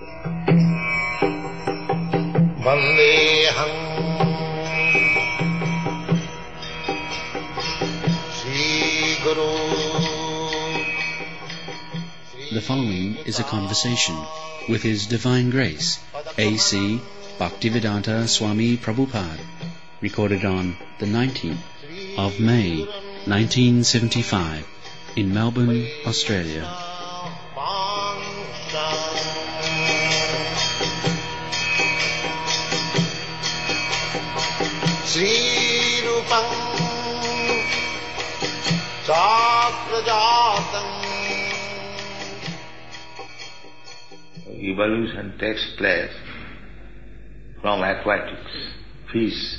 Vandeham Sri Guru. The following is a conversation with His Divine Grace, A.C. Bhaktivedanta Swami Prabhupada, recorded on the 19th of May, 1975, in Melbourne, Australia. Sri Rupam Sakrajatam. Evolution takes place from aquatics, fish.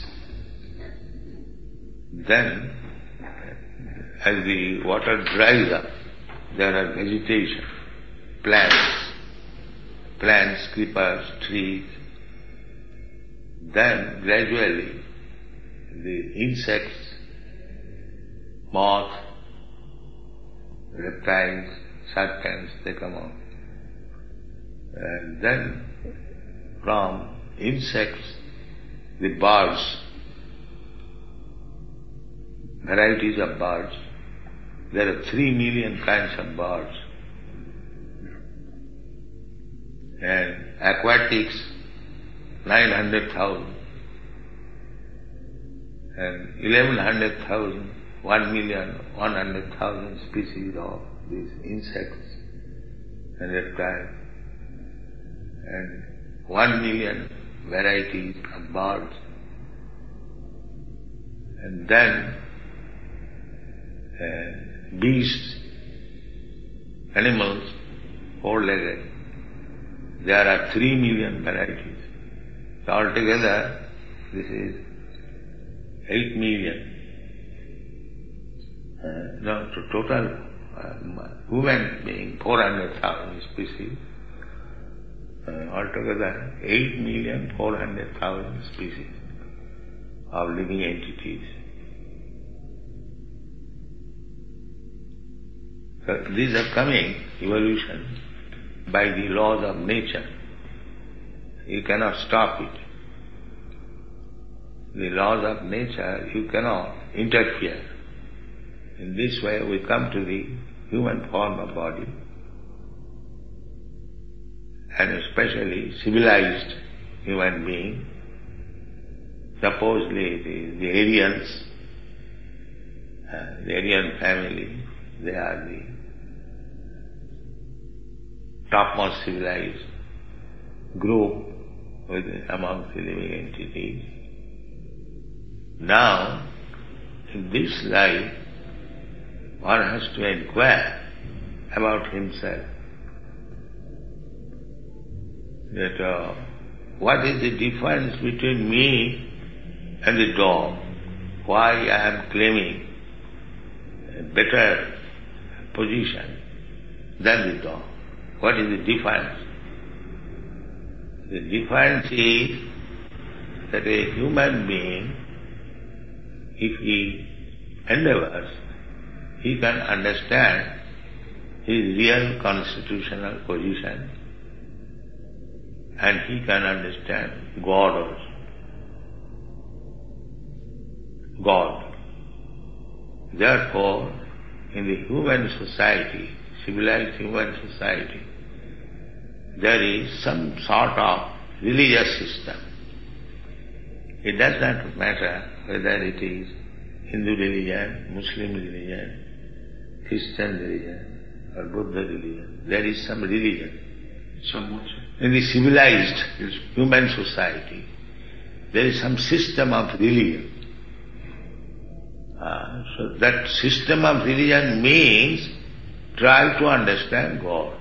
Then, as the water dries up, there are vegetation, plants, creepers, trees. Then, gradually, the insects, moths, reptiles, serpents, they come out. And then, from insects, the birds, varieties of birds. There are 3 million kinds of birds. And aquatics, 900,000. And 1100,000, 1,100,000 species of these insects and reptiles. And 1 million varieties of birds. And then beasts, animals, four-legged. There are 3 million varieties. So altogether, this is 8 million. Total human being, 400,000 species. Altogether, 8,400,000 species of living entities. So these are coming, evolution, by the laws of nature. You cannot stop it. The laws of nature, you cannot interfere. In this way we come to the human form of body, and especially civilized human being. Supposedly it is the Aryans, the Aryan family, they are the topmost civilized group amongst the living entities. Now, in this life, one has to inquire about himself. That what is the difference between me and the dog? Why I am claiming a better position than the dog? What is the difference? The difference is that a human being, if he endeavors, he can understand his real constitutional position, and he can understand God also. God. Therefore, in the human society, civilized human society, there is some sort of religious system. It does not matter whether it is Hindu religion, Muslim religion, Christian religion, or Buddha religion. There is some religion. In the civilized human society, there is some system of religion. So that system of religion means try to understand God.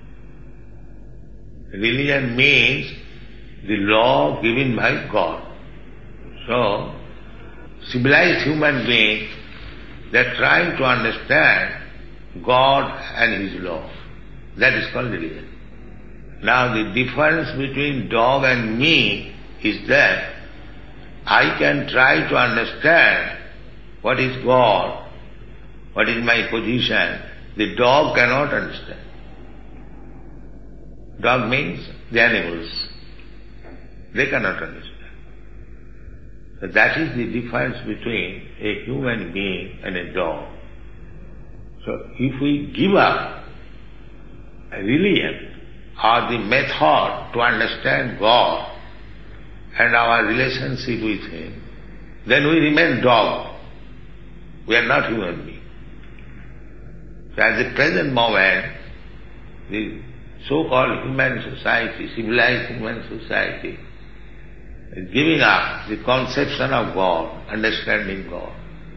Religion means the law given by God. So, civilized human beings, they are trying to understand God and His law. That is called religion. Now the difference between dog and me is that I can try to understand what is God, what is my position. The dog cannot understand. Dog means the animals. They cannot understand. So that is the difference between a human being and a dog. So if we give up a religion or the method to understand God and our relationship with Him, then we remain dog. We are not human beings. So at the present moment, the so-called human society, civilized human society, is giving up the conception of God, understanding God.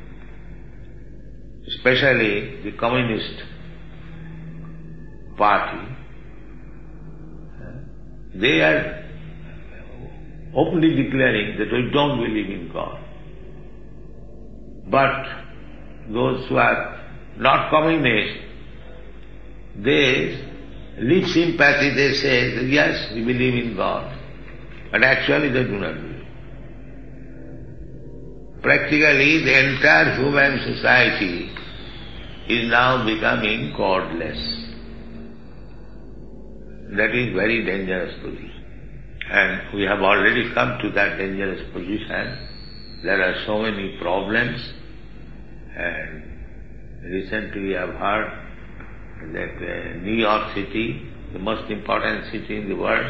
Especially the Communist Party, they are openly declaring that we don't believe in God. But those who are not communist, they leave sympathy, they say that yes, we believe in God. But actually they do not believe. Practically the entire human society is now becoming godless. That is very dangerous position. And we have already come to that dangerous position. There are so many problems, and recently we have heard that New York City, the most important city in the world,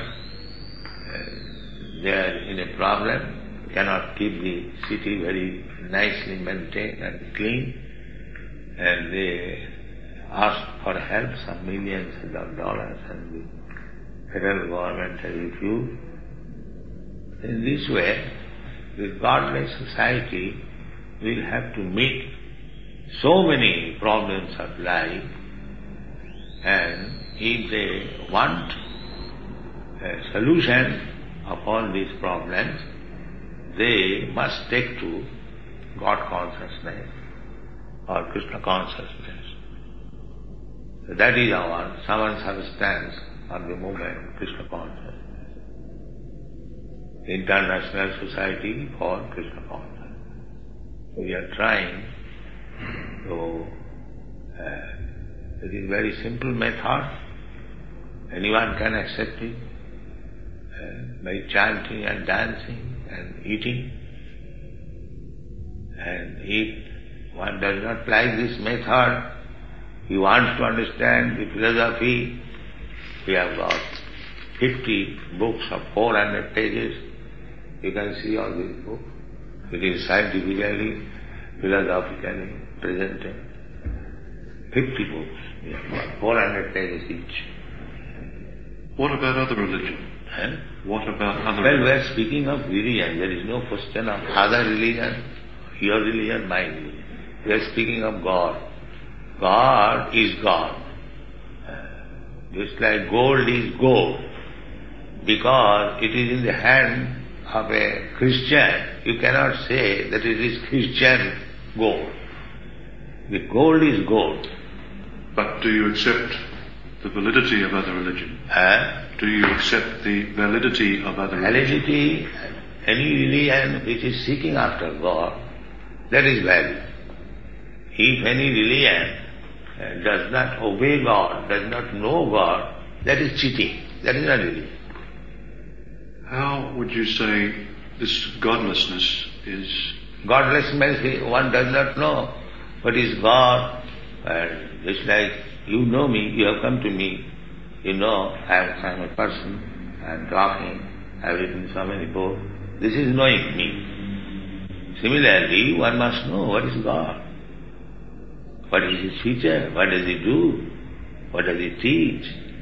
they are in a problem, cannot keep the city very nicely maintained and clean, and they asked for help, some millions of dollars, and the federal government has refused. In this way, the godless society will have to meet so many problems of life, and if they want a solution of all these problems, they must take to God consciousness or Krishna consciousness. So that is our servant substance of the movement, Krishna consciousness. The International Society for Krishna consciousness. So we are trying to, it is a very simple method. Anyone can accept it by chanting and dancing and eating. And if one does not like this method, he wants to understand the philosophy, we have got 50 books of 400 pages. You can see all these books. It is scientifically, philosophically presented. 50 books. We have got 400 pages each. What about other religions? What about other Well, we are speaking of religion. There is no question of other religion, your religion, my religion. We are speaking of God. God is God. Just like gold is gold. Because it is in the hand of a Christian, you cannot say that it is Christian gold. The gold is gold. But do you accept the validity of other religions? Do you accept the validity of other religions? Validity, any religion which is seeking after God, that is valid. If any religion does not obey God, does not know God, that is cheating. That is not religion. How would you say this godlessness is? Godless means one does not know what is God. And just like you know me, you have come to me, you know I am a person, I am talking, I have written so many books. This is knowing me. Similarly, one must know what is God. What is His feature? What does He do? What does He teach?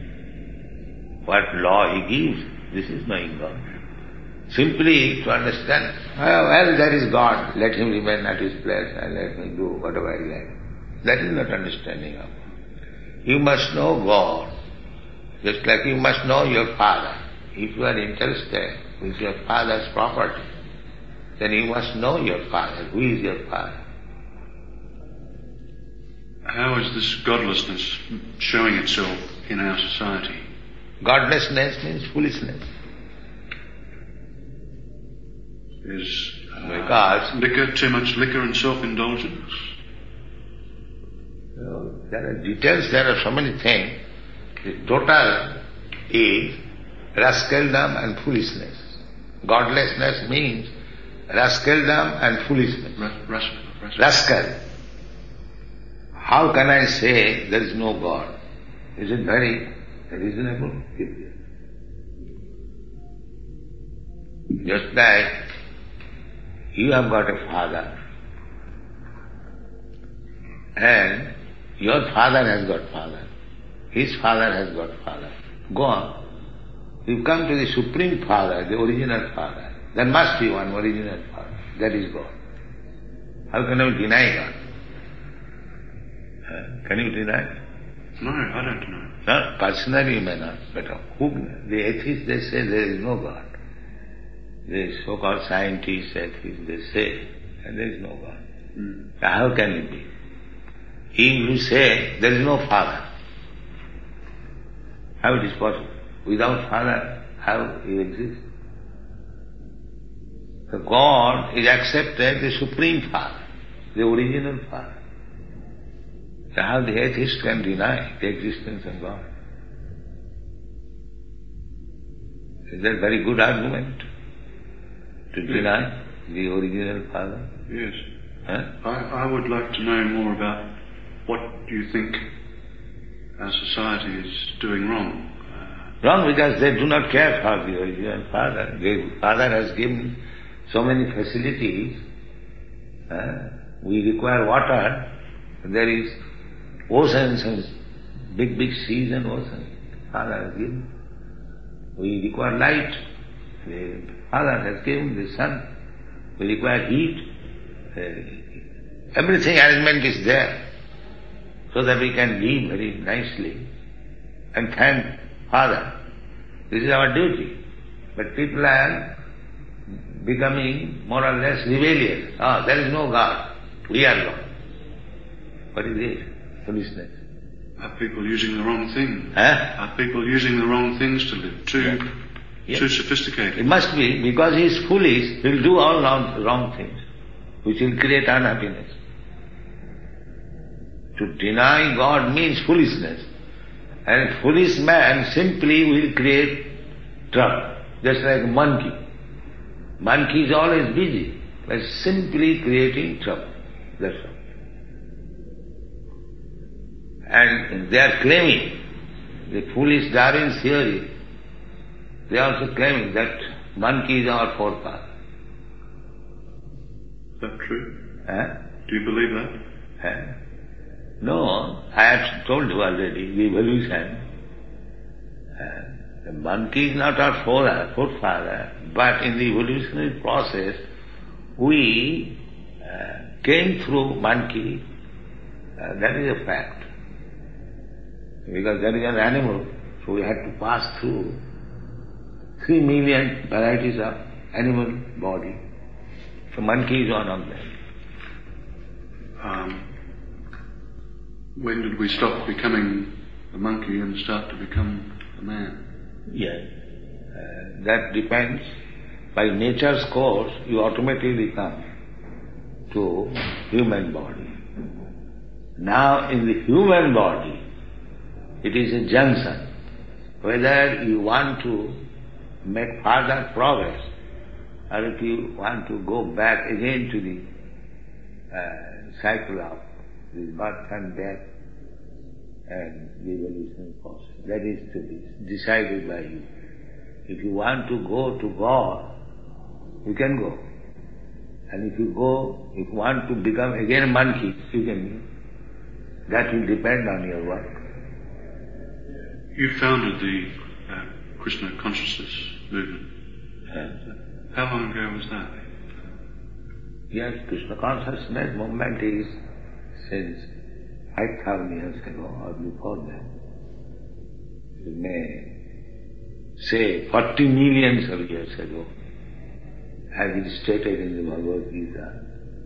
What law He gives? This is knowing God. Simply to understand, well, there is God, let Him remain at His place and let me do whatever I like. That is not understanding of God. You must know God, just like you must know your father. If you are interested with your father's property, then you must know your father. Who is your father? How is this godlessness showing itself in our society? Godlessness means foolishness. Is Because liquor, too much liquor and self-indulgence? there are details, there are so many things. The total is rascaldom and foolishness. Godlessness means rascaldom and foolishness. Rascal. How can I say there is no God? Is it very reasonable? Just like you have got a father and your father has got father, his father has got father. Go on. You come to the Supreme Father, the original Father. There must be one original Father. That is God. How can you deny God? Can you deny? No, I don't deny. No, personally you may not. But who? The atheists, they say there is no God. The so-called scientists, atheists, they say and there is no God. How can it be? Him who say there is no Father. How it is possible? Without Father, how he exists? So God is accepted the Supreme Father, the original Father. So how the atheist can deny the existence of God? Is that a very good argument to deny the original Father? Yes. Huh? I would like to know more about what you think our society is doing wrong. Wrong because they do not care for the original Father. The Father has given so many facilities. We require water. There is oceans and big seas and oceans. Father has given. We require light. The Father has given the sun. We require heat. Everything arrangement is there so that we can live very nicely and thank Father. This is our duty. But people are becoming more or less rebellious. There is no God. We are God. What is this? Foolishness. Are people using the wrong thing? Huh? Are people using the wrong things to live? Too sophisticated? It must be, because he is foolish, he will do all wrong things, which will create unhappiness. To deny God means foolishness. And a foolish man simply will create trouble, just like a monkey. Monkey is always busy, but simply creating trouble. That's all. And they are claiming, the foolish Darwin's theory, they are also claiming that monkey is our forefather. Is that true? Do you believe that? No, I have told you already, the evolution. The monkey is not our forefather, but in the evolutionary process, we came through monkey. That is a fact. Because that is an animal, so we had to pass through 3 million varieties of animal body. So monkey is one of them. When did we stop becoming a monkey and start to become a man? Yes. That depends. By nature's course, you automatically come to human body. Now in the human body, it is a junction. Whether you want to make further progress or if you want to go back again to the cycle of the birth and death and the evolution process. That is to be decided by you. If you want to go to God, you can go. And if you want to become again a monkey, you can. That will depend on your work. You founded the Krishna consciousness movement. How long ago was that? Yes, Krishna consciousness movement is since 5,000 years ago or before that. You may say 40 millions of years ago, as it is stated in the Bhagavad Gita.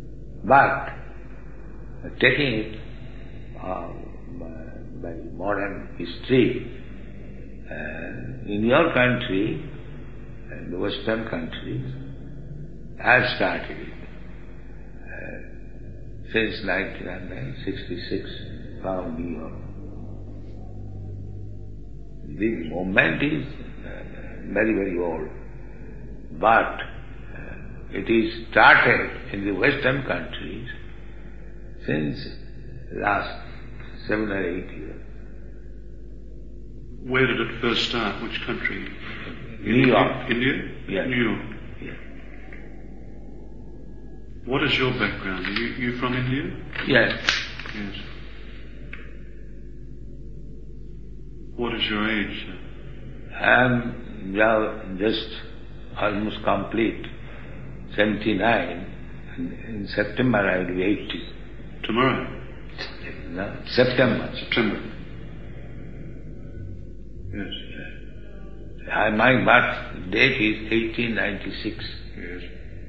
But taking it by modern history, in your country and the Western countries, I have started it. Since 1966 from New York. the movement is very, very old. But it is started in the Western countries since last 7 or 8 years. Where did it first start? Which country? New York. India? Yes. New York. Yes. What is your background? Are you from India? Yes. Yes. What is your age, sir? I am now just almost complete, 79, and in September I will be 80. Tomorrow? No, September. September. Yes. My birth date is 1896. Yes.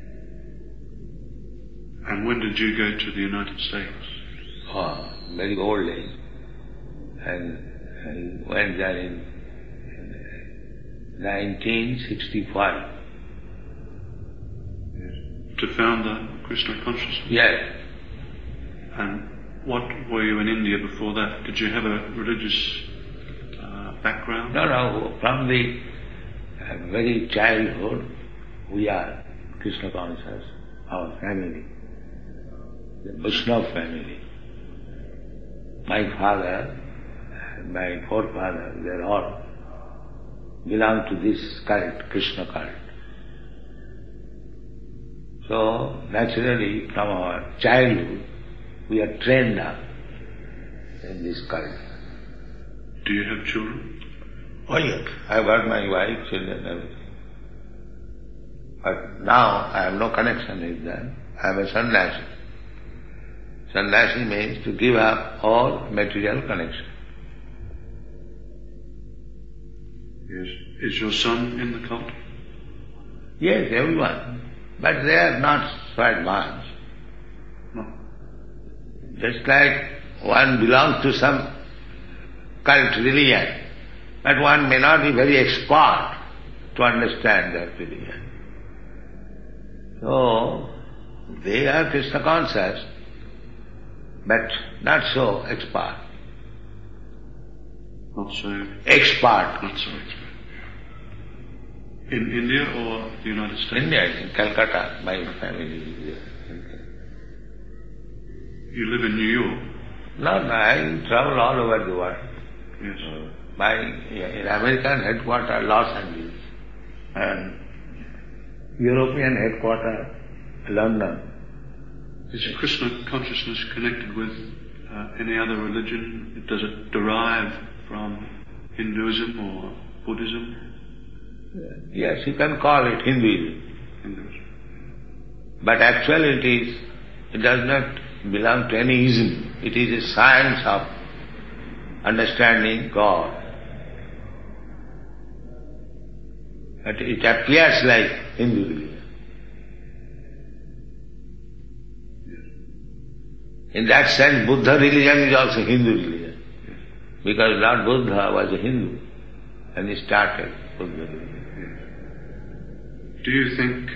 And when did you go to the United States? Oh, very old age. And I went there in 1965. Yes. To found the Krishna consciousness? Yes. And what were you in India before that? Did you have a religious background? No, from the very childhood we are Krishna conscious, our family, the Vaishnava family. My father, my forefather, they all belong to this cult, Krishna cult. So, naturally, from our childhood, we are trained up in this cult. Do you have children? Oh yes, I've got my wife, children, everything. But now I have no connection with them. I am a sannyasi. Sannyasi means to give up all material connection. Yes. Is your son in the cult? Yes, everyone. But they are not so advanced. No. Just like one belongs to some cult religion, but one may not be very expert to understand that religion. So, they are Krishna conscious, but not so expert. Not so Expert. Not so expert. In India or the United States? India, in Calcutta, my family is there. You live in New York? No, I travel all over the world. Yes. In American headquarters, Los Angeles, and European headquarters, London. Is Krishna consciousness connected with any other religion? Does it derive from Hinduism or Buddhism? Yes, you can call it Hinduism. Hinduism. But actually it does not belong to any ism. It is a science of understanding God. But it appears like Hindu religion. In that sense, Buddha religion is also Hindu religion. Because Lord Buddha was a Hindu and he started Buddha religion. Do you think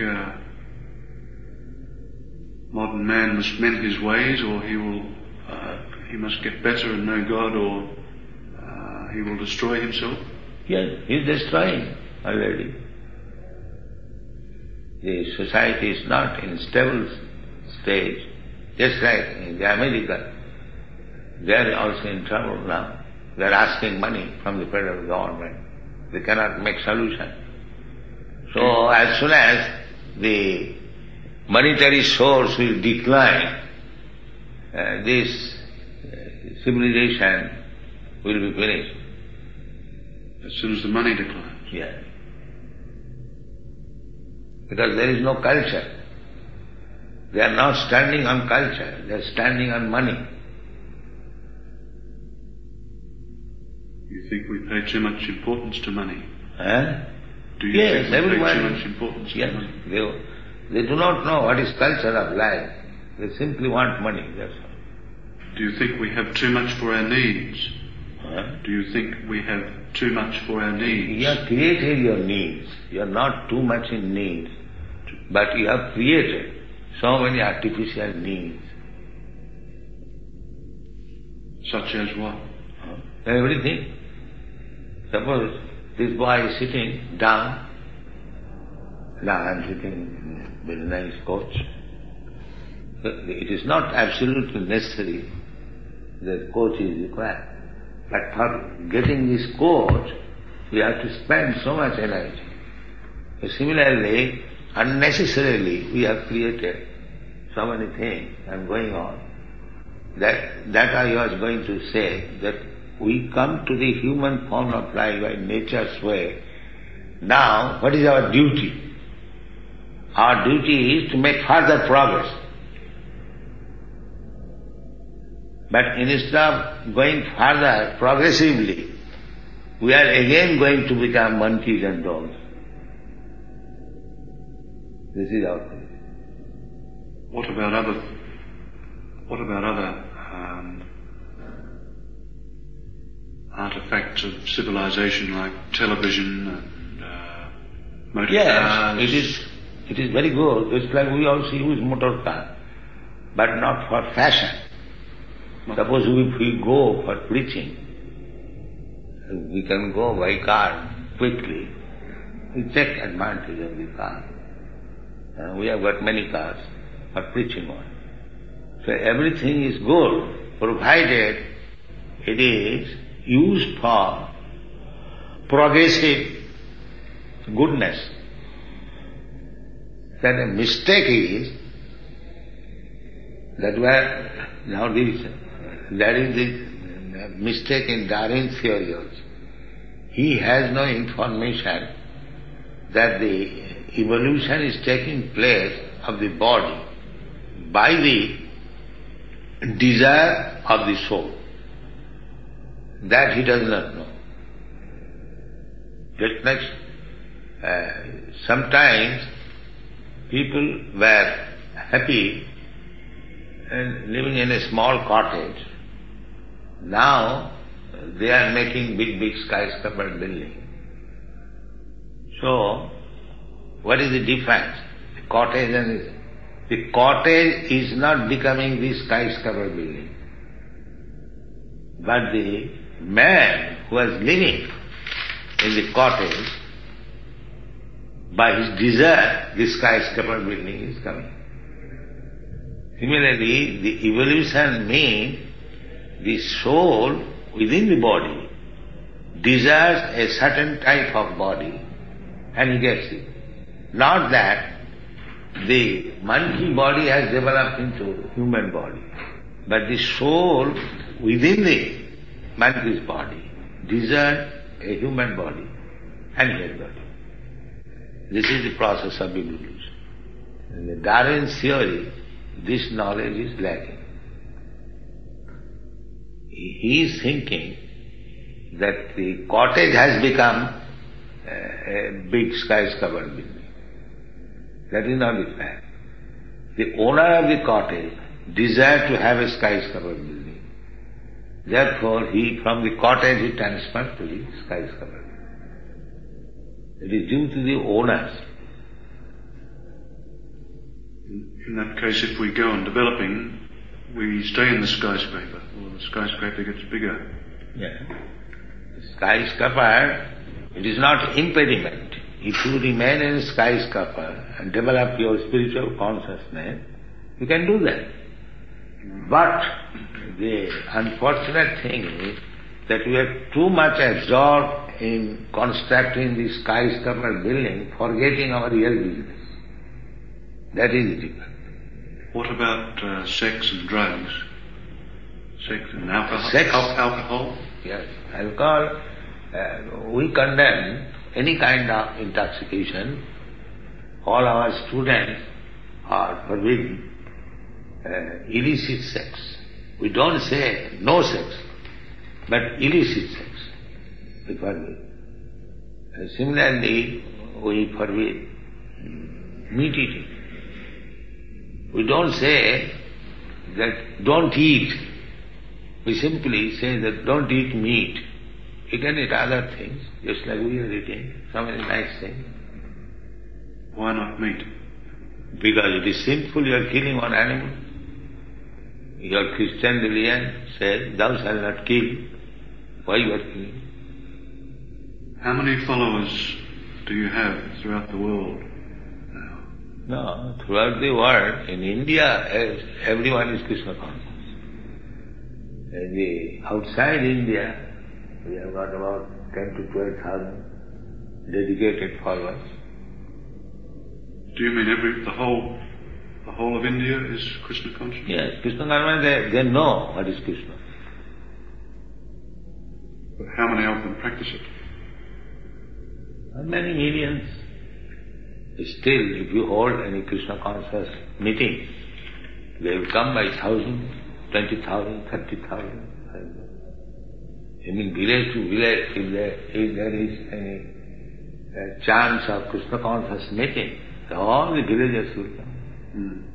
modern man must mend his ways, or he must get better and know God, or he will destroy himself? Yes, he is destroying already. The society is not in stable stage, just like in the America. They are also in trouble now. They are asking money from the federal government. They cannot make solution. So as soon as the monetary source will decline, this civilization will be finished. As soon as the money declines? Yes. Because there is no culture. They are not standing on culture, they are standing on money. You think we pay too much importance to money? Do you Yes, think we everyone. pay too much importance to money? They do not know what is culture of life. They simply want money, that's all. Do you think we have too much for our needs? Do you think we have too much for our needs? You have created your needs. You are not too much in need. But you have created so many artificial needs. Such as what? Everything. Suppose this boy is sitting down. Now I am sitting in a very nice coach. It is not absolutely necessary that coach is required. But for getting this coach, we have to spend so much energy. Similarly, unnecessarily we have created so many things and going on. That I was going to say, that we come to the human form of life by nature's way. Now, what is our duty? Our duty is to make further progress. But instead of going further progressively, we are again going to become monkeys and dogs. This is our case. What about other artifacts of civilization like television and motor cars? Yes, it is very good. It's like we also use motor car, but not for fashion. Suppose if we go for preaching, we can go by car quickly. We take advantage of the car. We have got many cars for preaching on. So everything is good, provided it is used for progressive goodness. That a mistake is that there is this mistake in Darwin's theory also. He has no information that the evolution is taking place of the body by the desire of the soul. That he does not know. Just like sometimes people were happy and living in a small cottage. Now they are making big skyscraper building. So, what is the difference? The cottage is not becoming the skyscraper building. But the man who was living in the cottage, by his desire, the skyscraper building is coming. Similarly, the evolution means the soul within the body desires a certain type of body and he gets it. Not that the monkey body has developed into human body, but the soul within the monkey's body desires a human body and he has got it. This is the process of evolution. In the Darwin's theory, this knowledge is lacking. He is thinking that the cottage has become a big skyscraper building. That is not the fact. The owner of the cottage desired to have a skyscraper building. Therefore, from the cottage he transferred to the skyscraper. It is due to the owners. In that case, if we go on developing, we stay in the skyscraper, or the skyscraper gets bigger. Yeah. Skyscraper, it is not impediment. If you remain in a skyscraper and develop your spiritual consciousness, you can do that. But the unfortunate thing is that we are too much absorbed in constructing the skyscraper building, forgetting our real business. That is the difference. What about sex and drugs? Sex and alcohol? Alcohol? Yes, alcohol. We condemn any kind of intoxication. All our students are forbidden illicit sex. We don't say no sex, but illicit sex we forbid. Similarly, we forbid meat eating. We don't say that don't eat. We simply say that don't eat meat. You can eat other things, just like we are eating so many nice things. Why not meat? Because it is sinful, you are killing one animal. Your Christian religion says, thou shalt not kill. Why you are killing? How many followers do you have throughout the world now? No, throughout the world, in India, everyone is Krishna conscious. Outside India, we have got about 10 to 12,000 dedicated followers. Do you mean the whole of India is Krishna conscious? Yes, Krishna conscious, they know what is Krishna. But how many of them practice it? Many millions. Still, if you hold any Krishna conscious meeting, they will come by 1,000, 20,000, 30,000. I mean, village to village, if there is any chance of Krishna conscious meeting, all the villagers will come.